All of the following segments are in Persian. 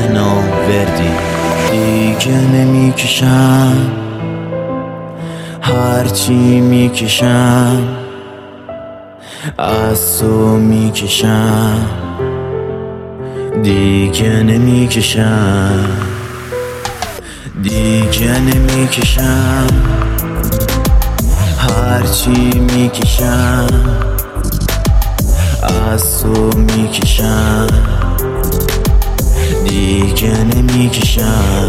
بهنام وردی. دیگه نمیکشم هرچی میکشم از تو میکشم. دیگه نمیکشم دیگه نمیکشم هرچی میکشم از تو میکشم. دیگه نمیکشم.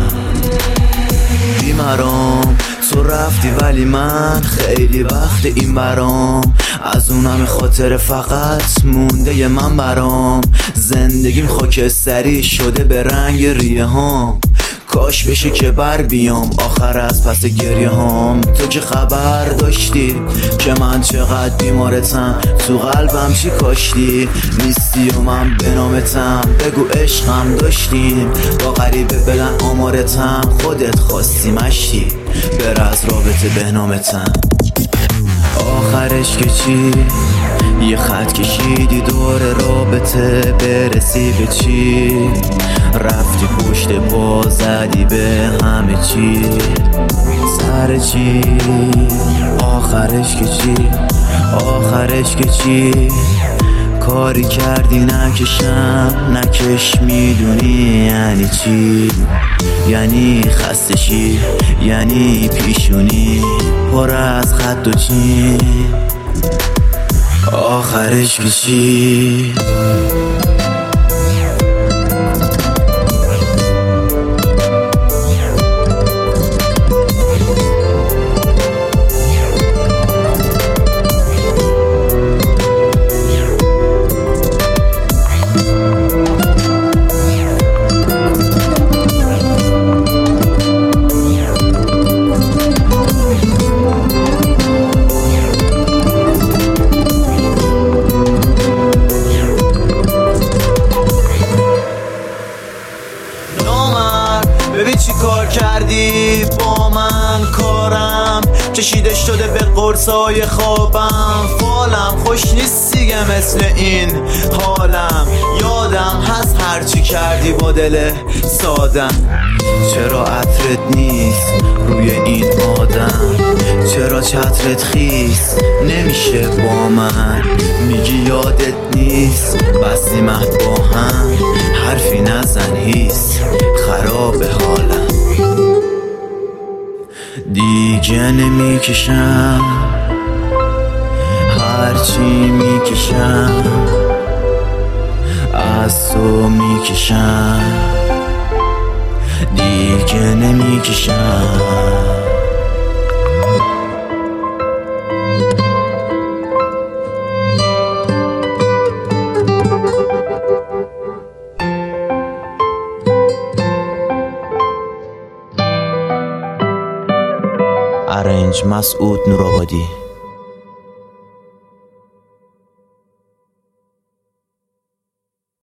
بیمارم تو رفتی ولی من خیلی وقت این برام، از اون همه خاطر فقط مونده ی من برام. زندگیم خاکستری شده به رنگ ریه هام، کاش بشه که بر بیام آخر از پس گریه هام. تو که خبر داشتی که من چقدر بیمارتم، تو قلبم چی کاشتی نیستی و من بنامتم. بگو عشقم داشتیم با غریبه بلن آمارتم، خودت خواستی مشتی بر از رابطه بهنامتم. آخرش که چی؟ یه خط کشیدی دور رابطه برسی به چی؟ رفتی پشت پا زدی به همه چی سر چی؟ آخرش که چی؟ آخرش که چی؟ کاری کردی نکشم نکش، میدونی یعنی چی؟ یعنی خسته شی، یعنی پیشونی پر از خط و چین. آخرش که چی؟ ببین چی کار کردی با من، کارم کشیده شده به قرصای خوابم. فالم خوش نیست دیگه مثل این حالم، یادم هست هرچی کردی با دل سادم. چرا عطرت نیست روی این آدم؟ چرا چترت خیس نمیشه با من؟ میگی یادت نیست بستیم عهد با هم، حرفی نزن هیس خراب حالم. دیگه نمیکشم هرچی میکشم از تو میکشم. دیگه نمیکشم. ارنج مسعود نورآبادی.